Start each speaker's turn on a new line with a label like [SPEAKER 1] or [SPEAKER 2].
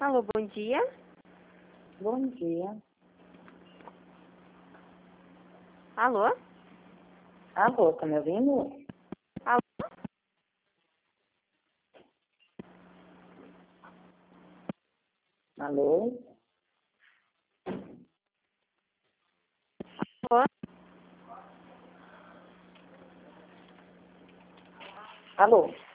[SPEAKER 1] Alô, bom dia.
[SPEAKER 2] Bom dia.
[SPEAKER 1] Alô?
[SPEAKER 2] Alô, tá me ouvindo?
[SPEAKER 1] Alô?
[SPEAKER 2] Alô?
[SPEAKER 1] Alô?
[SPEAKER 2] Alô?